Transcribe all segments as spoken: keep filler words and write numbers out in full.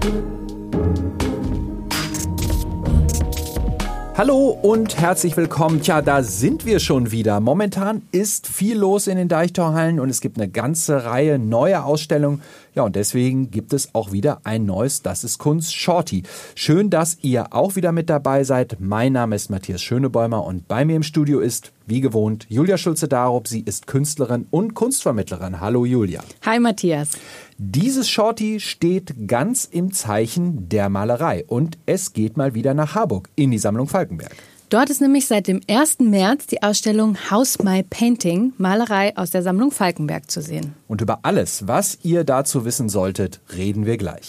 Hallo und herzlich willkommen. Tja, da sind wir schon wieder. Momentan ist viel los in den Deichtorhallen und es gibt eine ganze Reihe neuer Ausstellungen. Ja, und deswegen gibt es auch wieder ein neues Das ist Kunst Shorty. Schön, dass ihr auch wieder mit dabei seid. Mein Name ist Matthias Schönebäumer und bei mir im Studio ist, wie gewohnt, Julia Schulze-Darup. Sie ist Künstlerin und Kunstvermittlerin. Hallo Julia. Hi Matthias. Dieses Shorty steht ganz im Zeichen der Malerei und es geht mal wieder nach Harburg in die Sammlung Falkenberg. Dort ist nämlich seit dem ersten März die Ausstellung House My Painting, Malerei aus der Sammlung Falkenberg zu sehen. Und über alles, was ihr dazu wissen solltet, reden wir gleich.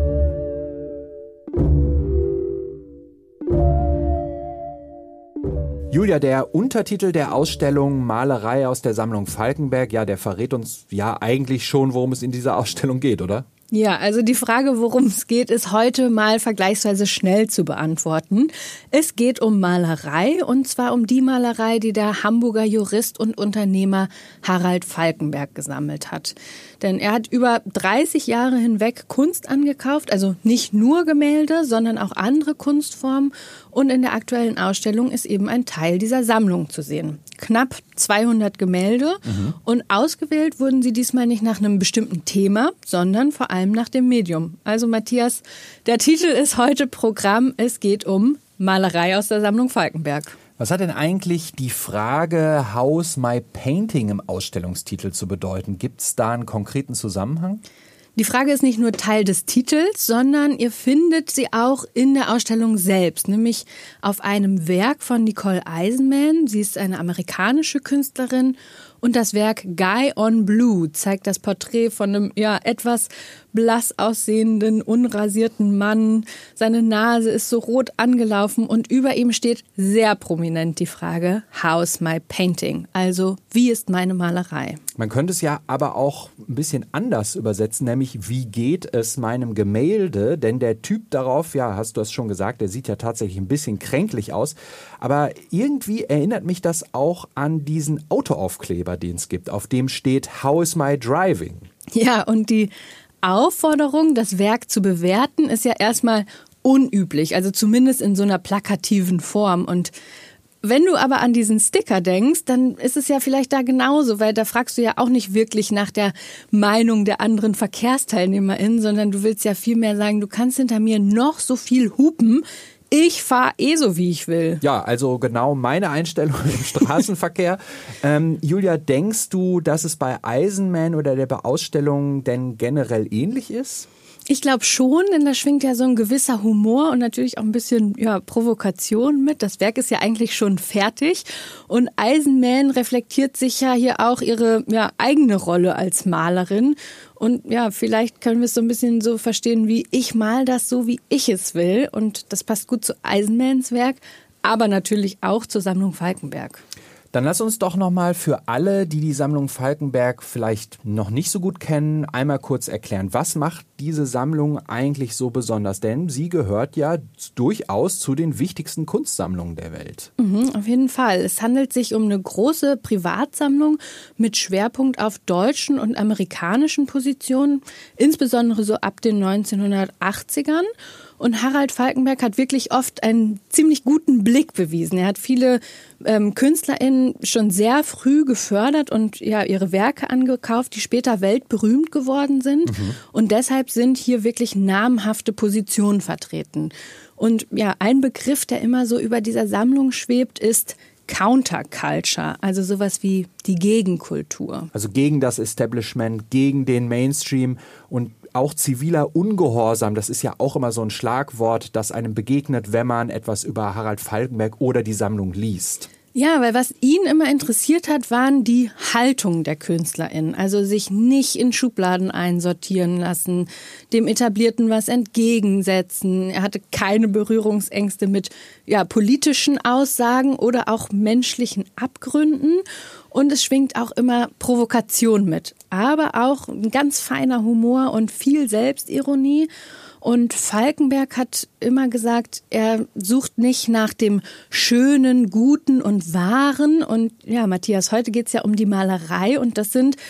Julia, der Untertitel der Ausstellung Malerei aus der Sammlung Falkenberg, ja, der verrät uns ja eigentlich schon, worum es in dieser Ausstellung geht, oder? Ja, also die Frage, worum es geht, ist heute mal vergleichsweise schnell zu beantworten. Es geht um Malerei und zwar um die Malerei, die der Hamburger Jurist und Unternehmer Harald Falkenberg gesammelt hat. Denn er hat über dreißig Jahre hinweg Kunst angekauft, also nicht nur Gemälde, sondern auch andere Kunstformen. Und in der aktuellen Ausstellung ist eben ein Teil dieser Sammlung zu sehen. Knapp zweihundert Gemälde mhm. und ausgewählt wurden sie diesmal nicht nach einem bestimmten Thema, sondern vor allem nach dem Medium. Also Matthias, der Titel ist heute Programm, es geht um Malerei aus der Sammlung Falkenberg. Was hat denn eigentlich die Frage House My Painting im Ausstellungstitel zu bedeuten? Gibt es da einen konkreten Zusammenhang? Die Frage ist nicht nur Teil des Titels, sondern ihr findet sie auch in der Ausstellung selbst, nämlich auf einem Werk von Nicole Eisenman. Sie ist eine amerikanische Künstlerin und das Werk Guy on Blue zeigt das Porträt von einem ja etwas blass aussehenden, unrasierten Mann. Seine Nase ist so rot angelaufen und über ihm steht sehr prominent die Frage How's my painting? Also, wie ist meine Malerei? Man könnte es ja aber auch ein bisschen anders übersetzen, nämlich wie geht es meinem Gemälde? Denn der Typ darauf, ja, hast du es schon gesagt, der sieht ja tatsächlich ein bisschen kränklich aus. Aber irgendwie erinnert mich das auch an diesen Autoaufkleber, den es gibt, auf dem steht How is my driving? Ja, und die Aufforderung, das Werk zu bewerten, ist ja erstmal unüblich, also zumindest in so einer plakativen Form. Und wenn du aber an diesen Sticker denkst, dann ist es ja vielleicht da genauso, weil da fragst du ja auch nicht wirklich nach der Meinung der anderen VerkehrsteilnehmerInnen, sondern du willst ja vielmehr sagen, du kannst hinter mir noch so viel hupen, ich fahre eh so, wie ich will. Ja, also genau meine Einstellung im Straßenverkehr. ähm, Julia, denkst du, dass es bei Eisenman oder der Ausstellung denn generell ähnlich ist? Ich glaube schon, denn da schwingt ja so ein gewisser Humor und natürlich auch ein bisschen ja, Provokation mit. Das Werk ist ja eigentlich schon fertig und Eisenman reflektiert sich ja hier auch ihre ja, eigene Rolle als Malerin. Und ja, vielleicht können wir es so ein bisschen so verstehen, wie ich mal das so, wie ich es will. Und das passt gut zu Eisenmans Werk, aber natürlich auch zur Sammlung Falkenberg. Dann lass uns doch nochmal für alle, die die Sammlung Falkenberg vielleicht noch nicht so gut kennen, einmal kurz erklären, was macht diese Sammlung eigentlich so besonders? Denn sie gehört ja durchaus zu den wichtigsten Kunstsammlungen der Welt. Mhm, auf jeden Fall. Es handelt sich um eine große Privatsammlung mit Schwerpunkt auf deutschen und amerikanischen Positionen, insbesondere so ab den neunzehnhundertachtzigern. Und Harald Falkenberg hat wirklich oft einen ziemlich guten Blick bewiesen. Er hat viele ähm, KünstlerInnen schon sehr früh gefördert und ja ihre Werke angekauft, die später weltberühmt geworden sind. Mhm. Und deshalb sind hier wirklich namhafte Positionen vertreten. Und ja, ein Begriff, der immer so über dieser Sammlung schwebt, ist Counterculture, also sowas wie die Gegenkultur. Also gegen das Establishment, gegen den Mainstream und auch ziviler Ungehorsam, das ist ja auch immer so ein Schlagwort, das einem begegnet, wenn man etwas über Harald Falkenberg oder die Sammlung liest. Ja, weil was ihn immer interessiert hat, waren die Haltungen der KünstlerInnen. Also sich nicht in Schubladen einsortieren lassen, dem Etablierten was entgegensetzen. Er hatte keine Berührungsängste mit ja, politischen Aussagen oder auch menschlichen Abgründen. Und es schwingt auch immer Provokation mit, aber auch ein ganz feiner Humor und viel Selbstironie. Und Falkenberg hat immer gesagt, er sucht nicht nach dem Schönen, Guten und Wahren. Und ja, Matthias, heute geht's ja um die Malerei und das sind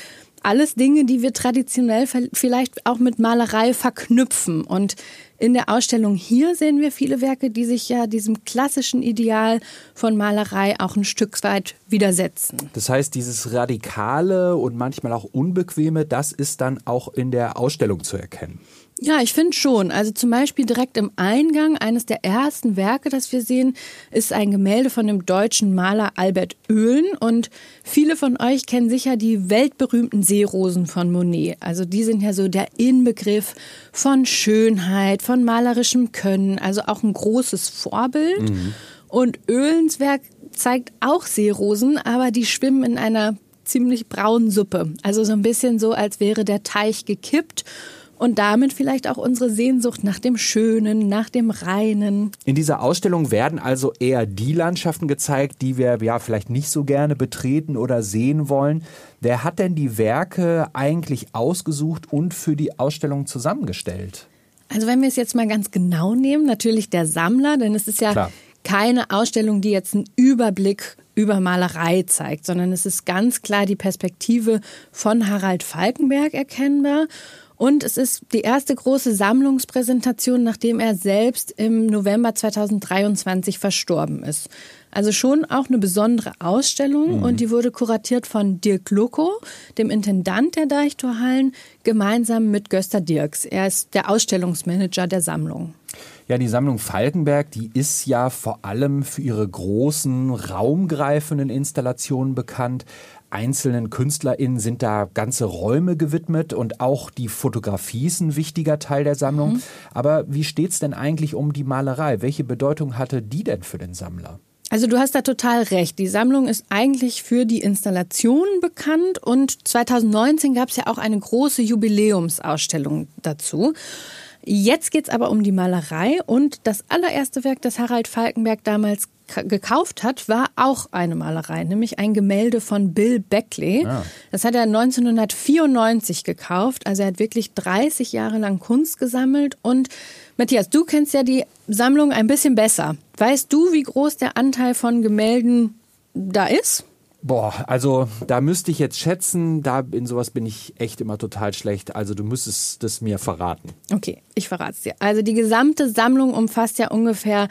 alles Dinge, die wir traditionell vielleicht auch mit Malerei verknüpfen. Und in der Ausstellung hier sehen wir viele Werke, die sich ja diesem klassischen Ideal von Malerei auch ein Stück weit widersetzen. Das heißt, dieses Radikale und manchmal auch Unbequeme, das ist dann auch in der Ausstellung zu erkennen. Ja, ich finde schon. Also zum Beispiel direkt im Eingang, eines der ersten Werke, das wir sehen, ist ein Gemälde von dem deutschen Maler Albert Oehlen. Und viele von euch kennen sicher die weltberühmten Seerosen von Monet. Also die sind ja so der Inbegriff von Schönheit, von malerischem Können, also auch ein großes Vorbild. Mhm. Und Oehlens Werk zeigt auch Seerosen, aber die schwimmen in einer ziemlich braunen Suppe. Also so ein bisschen so, als wäre der Teich gekippt. Und damit vielleicht auch unsere Sehnsucht nach dem Schönen, nach dem Reinen. In dieser Ausstellung werden also eher die Landschaften gezeigt, die wir ja vielleicht nicht so gerne betreten oder sehen wollen. Wer hat denn die Werke eigentlich ausgesucht und für die Ausstellung zusammengestellt? Also wenn wir es jetzt mal ganz genau nehmen, natürlich der Sammler, denn es ist ja Klar. keine Ausstellung, die jetzt einen Überblick über Malerei zeigt, sondern es ist ganz klar die Perspektive von Harald Falkenberg erkennbar. Und es ist die erste große Sammlungspräsentation, nachdem er selbst im November zweitausenddreiundzwanzig verstorben ist. Also schon auch eine besondere Ausstellung mhm. und die wurde kuratiert von Dirk Luckow, dem Intendant der Deichtorhallen, gemeinsam mit Gösta Dirks. Er ist der Ausstellungsmanager der Sammlung. Ja, die Sammlung Falkenberg, die ist ja vor allem für ihre großen, raumgreifenden Installationen bekannt. Einzelnen KünstlerInnen sind da ganze Räume gewidmet und auch die Fotografie ist ein wichtiger Teil der Sammlung. Mhm. Aber wie steht's denn eigentlich um die Malerei? Welche Bedeutung hatte die denn für den Sammler? Also du hast da total recht. Die Sammlung ist eigentlich für die Installationen bekannt und zweitausendneunzehn gab es ja auch eine große Jubiläumsausstellung dazu. Jetzt geht's aber um die Malerei und das allererste Werk, das Harald Falkenberg damals k- gekauft hat, war auch eine Malerei, nämlich ein Gemälde von Bill Beckley. Ah. Das hat er neunzehnhundertvierundneunzig gekauft, also er hat wirklich dreißig Jahre lang Kunst gesammelt. Und Matthias, du kennst ja die Sammlung ein bisschen besser. Weißt du, wie groß der Anteil von Gemälden da ist? Boah, also da müsste ich jetzt schätzen, da in sowas bin ich echt immer total schlecht. Also du müsstest das mir verraten. Okay, ich verrate es dir. Also die gesamte Sammlung umfasst ja ungefähr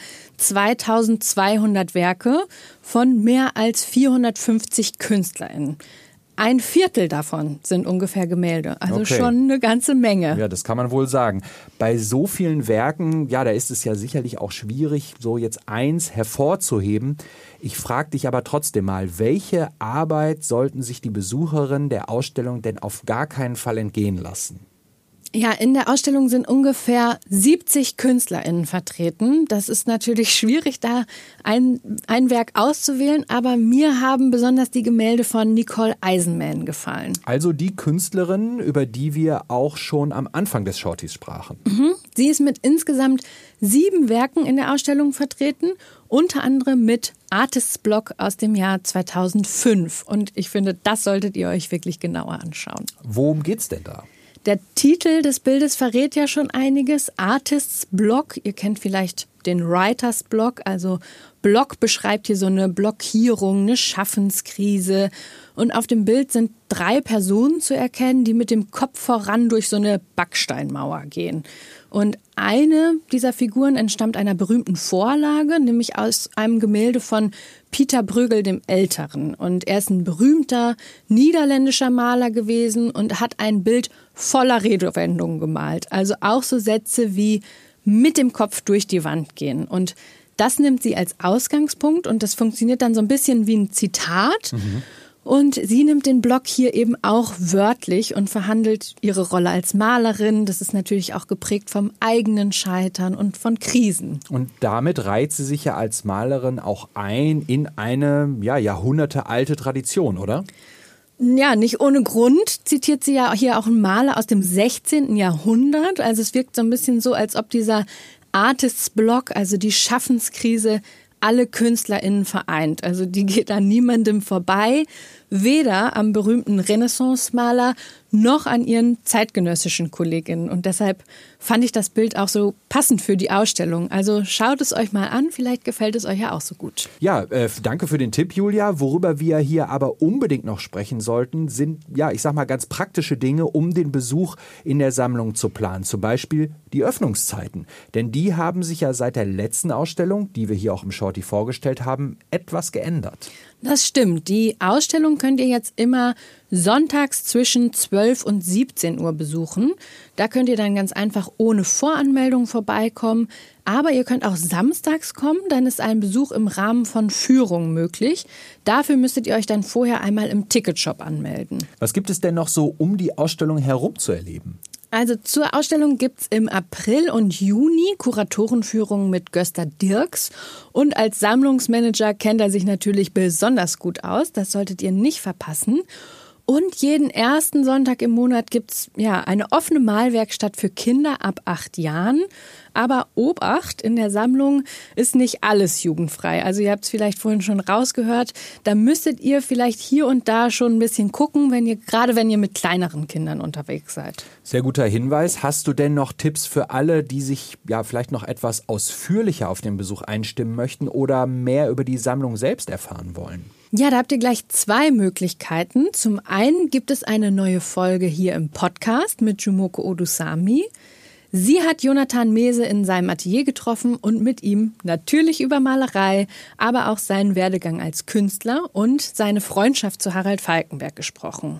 zweitausendzweihundert Werke von mehr als vierhundertfünfzig KünstlerInnen. Ein Viertel davon sind ungefähr Gemälde, also okay. schon eine ganze Menge. Ja, das kann man wohl sagen. Bei so vielen Werken, ja, da ist es ja sicherlich auch schwierig, so jetzt eins hervorzuheben. Ich frage dich aber trotzdem mal, welche Arbeit sollten sich die Besucherinnen der Ausstellung denn auf gar keinen Fall entgehen lassen? Ja, in der Ausstellung sind ungefähr siebzig KünstlerInnen vertreten. Das ist natürlich schwierig, da ein, ein Werk auszuwählen, aber mir haben besonders die Gemälde von Nicole Eisenman gefallen. Also die Künstlerin, über die wir auch schon am Anfang des Shorties sprachen. Mhm. Sie ist mit insgesamt sieben Werken in der Ausstellung vertreten, unter anderem mit Artists Block aus dem Jahr zweitausendfünf. Und ich finde, das solltet ihr euch wirklich genauer anschauen. Worum geht's denn da? Der Titel des Bildes verrät ja schon einiges. Artists Block, ihr kennt vielleicht den Writers Block, also Block beschreibt hier so eine Blockierung, eine Schaffenskrise. Und auf dem Bild sind drei Personen zu erkennen, die mit dem Kopf voran durch so eine Backsteinmauer gehen. Und eine dieser Figuren entstammt einer berühmten Vorlage, nämlich aus einem Gemälde von Pieter Bruegel dem Älteren. Und er ist ein berühmter niederländischer Maler gewesen und hat ein Bild voller Redewendungen gemalt. Also auch so Sätze wie mit dem Kopf durch die Wand gehen. Und das nimmt sie als Ausgangspunkt und das funktioniert dann so ein bisschen wie ein Zitat. Mhm. Und sie nimmt den Block hier eben auch wörtlich und verhandelt ihre Rolle als Malerin. Das ist natürlich auch geprägt vom eigenen Scheitern und von Krisen. Und damit reiht sie sich ja als Malerin auch ein in eine ja, jahrhundertealte Tradition, oder? Ja, nicht ohne Grund zitiert sie ja hier auch einen Maler aus dem sechzehnten Jahrhundert. Also es wirkt so ein bisschen so, als ob dieser Artists Block, also die Schaffenskrise, alle KünstlerInnen vereint. Also die geht an niemandem vorbei, weder am berühmten Renaissance-Maler noch an ihren zeitgenössischen Kolleginnen. Und deshalb fand ich das Bild auch so passend für die Ausstellung. Also schaut es euch mal an, vielleicht gefällt es euch ja auch so gut. Ja, äh, danke für den Tipp, Julia. Worüber wir hier aber unbedingt noch sprechen sollten, sind, ja, ich sag mal, ganz praktische Dinge, um den Besuch in der Sammlung zu planen. Zum Beispiel die Öffnungszeiten. Denn die haben sich ja seit der letzten Ausstellung, die wir hier auch im Shorty vorgestellt haben, etwas geändert. Das stimmt. Die Ausstellung könnt ihr jetzt immer sonntags zwischen zwölf und siebzehn Uhr besuchen. Da könnt ihr dann ganz einfach ohne Voranmeldung vorbeikommen. Aber ihr könnt auch samstags kommen, dann ist ein Besuch im Rahmen von Führungen möglich. Dafür müsstet ihr euch dann vorher einmal im Ticketshop anmelden. Was gibt es denn noch so um die Ausstellung herum zu erleben? Also zur Ausstellung gibt's im April und Juni Kuratorenführungen mit Gösta Dirks. Und als Sammlungsmanager kennt er sich natürlich besonders gut aus. Das solltet ihr nicht verpassen. Und jeden ersten Sonntag im Monat gibt's ja eine offene Malwerkstatt für Kinder ab acht Jahren. Aber Obacht, in der Sammlung ist nicht alles jugendfrei. Also ihr habt es vielleicht vorhin schon rausgehört. Da müsstet ihr vielleicht hier und da schon ein bisschen gucken, wenn ihr, gerade wenn ihr mit kleineren Kindern unterwegs seid. Sehr guter Hinweis. Hast du denn noch Tipps für alle, die sich ja vielleicht noch etwas ausführlicher auf den Besuch einstimmen möchten oder mehr über die Sammlung selbst erfahren wollen? Ja, da habt ihr gleich zwei Möglichkeiten. Zum einen gibt es eine neue Folge hier im Podcast mit Jumoko Odusami. Sie hat Jonathan Mese in seinem Atelier getroffen und mit ihm natürlich über Malerei, aber auch seinen Werdegang als Künstler und seine Freundschaft zu Harald Falkenberg gesprochen.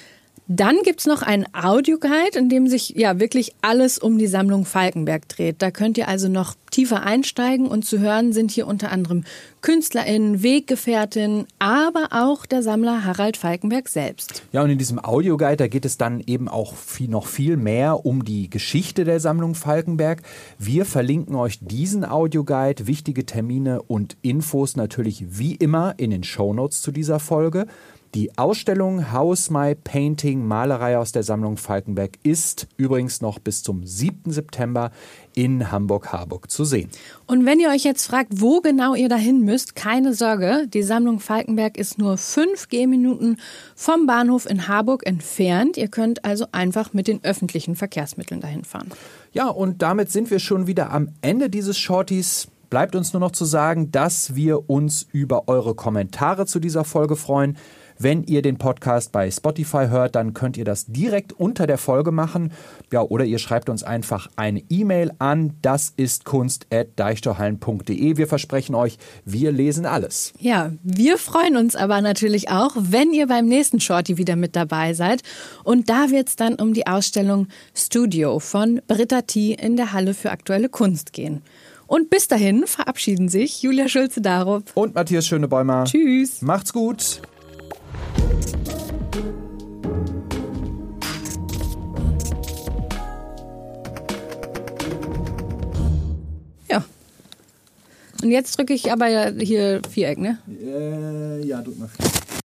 Dann gibt's noch einen Audioguide, in dem sich ja wirklich alles um die Sammlung Falkenberg dreht. Da könnt ihr also noch tiefer einsteigen und zu hören sind hier unter anderem KünstlerInnen, Weggefährtinnen, aber auch der Sammler Harald Falkenberg selbst. Ja, und in diesem Audioguide, da geht es dann eben auch viel, noch viel mehr um die Geschichte der Sammlung Falkenberg. Wir verlinken euch diesen Audioguide, wichtige Termine und Infos natürlich wie immer in den Shownotes zu dieser Folge. Die Ausstellung How My Painting Malerei aus der Sammlung Falkenberg ist übrigens noch bis zum siebten September in Hamburg-Harburg zu sehen. Und wenn ihr euch jetzt fragt, wo genau ihr dahin müsst, keine Sorge, die Sammlung Falkenberg ist nur fünf Gehminuten vom Bahnhof in Harburg entfernt. Ihr könnt also einfach mit den öffentlichen Verkehrsmitteln dahin fahren. Ja, und damit sind wir schon wieder am Ende dieses Shorties. Bleibt uns nur noch zu sagen, dass wir uns über eure Kommentare zu dieser Folge freuen. Wenn ihr den Podcast bei Spotify hört, dann könnt ihr das direkt unter der Folge machen. Ja, oder ihr schreibt uns einfach eine E-Mail an dasistkunst at deichtorhallen punkt de. Wir versprechen euch, wir lesen alles. Ja, wir freuen uns aber natürlich auch, wenn ihr beim nächsten Shorty wieder mit dabei seid. Und da wird es dann um die Ausstellung Studio von Britta T. in der Halle für aktuelle Kunst gehen. Und bis dahin verabschieden sich Julia Schulze-Darup und Matthias Schönebäumer. Tschüss. Macht's gut. Ja. Und jetzt drücke ich aber ja hier Viereck, ne? Äh, ja, drück mal Viereck.